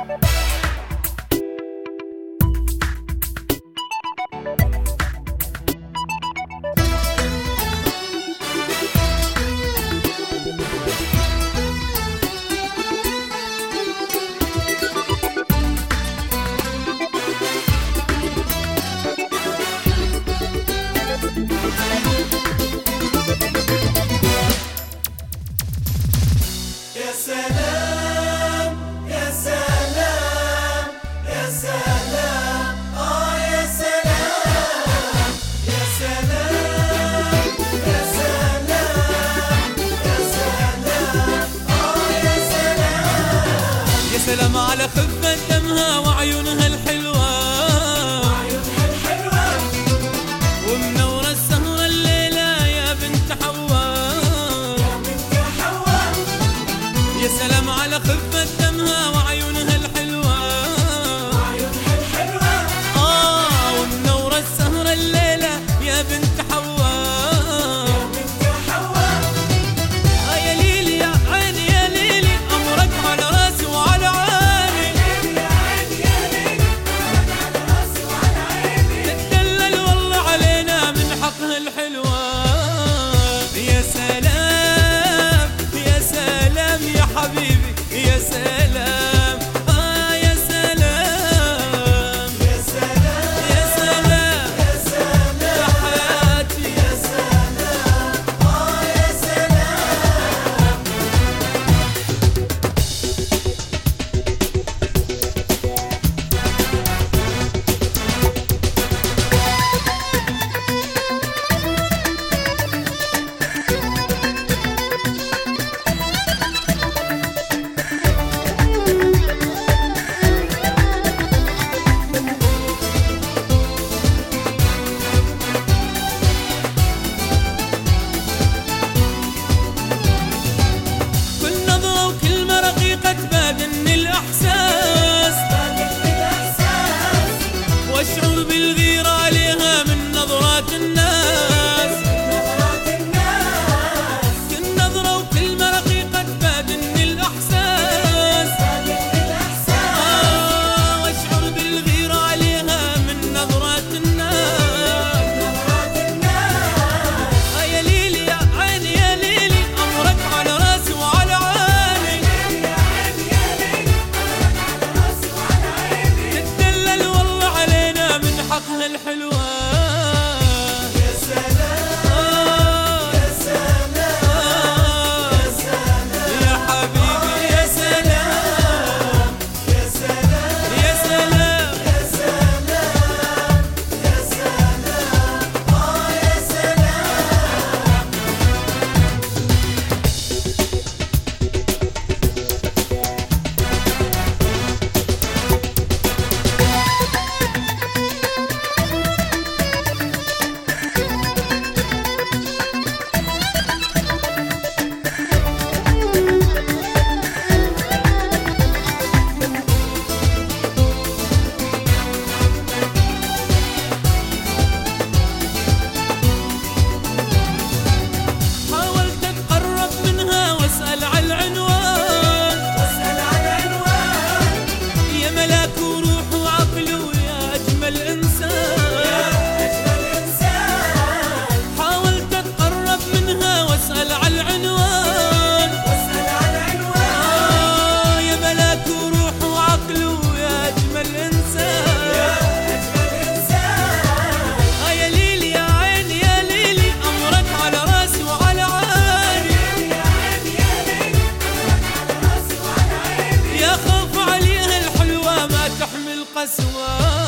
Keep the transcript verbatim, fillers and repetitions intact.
سلام على خفة دمها وعيونها الحلوة، وعيونها الحلوة ومنورة السهرة الليلة يا بنت حواء، يا بنت حواء. يا سلام على خفة دمها وعيونها الحلوة، وعيونها الحلوة آه ومنورة السهرة الليلة يا بنت حواء، يا بنت حواء. آه يا ليلي يا عيني يا ليلي أمرك على راسي وعلى عيني، يا عيني يا ليلي أمرك على راسي وعلى عيني. تدلل والله علينا من حقها الحلوة. يا سلام يا سلام يا حبيبي يا سلام، آه يا سلام يا سلام يا سلام يا سلام يا حياتي يا سلام آه يا سلام. كل نظرة وكلمة رقيقة تبادلني الإحساس، بادلني الإحساس واشعر بالغيرة عليها من نظرات الناس. نظرات الناس. كل نظرة وكلمة رقيقة تبادلني الإحساس، بادلني الإحساس آه واشعر بالغيرة عليها من نظرات الناس. نظرات الناس. آه يا ليلي يا عيني يا ليلي أمرك على راسي وعلى عيني، يا عيني يا ليلي أمرك على راسي وعلى عيني. تدلل والله علينا من حقها الحلوة. يا سلام آه يا سلام آه يا سلام يا حبيبي يا سلام يا سلام يا سلام يا سلام يا سلام آه يا سلام. حاولت أتقرب منها وأسأل على العنوان، واسأل عن عنوان. يا ملاك وروح وعقل ويا أجمل إنسان. أجمل إنسان. حاولت أتقرب منها وأسأل على العنوان، واسأل عن عنوان. آه يا ملاك وروح وعقل ويا أجمل إنسان. أجمل إنسان. آه يا ليلي يا عيني يا ليلي أمرك على راسي وعلى عيني، يا عيني يا ليلي أمرك على راسي وعلى عيني. يا خوف عليها الحلوة ما تحمل قسوة.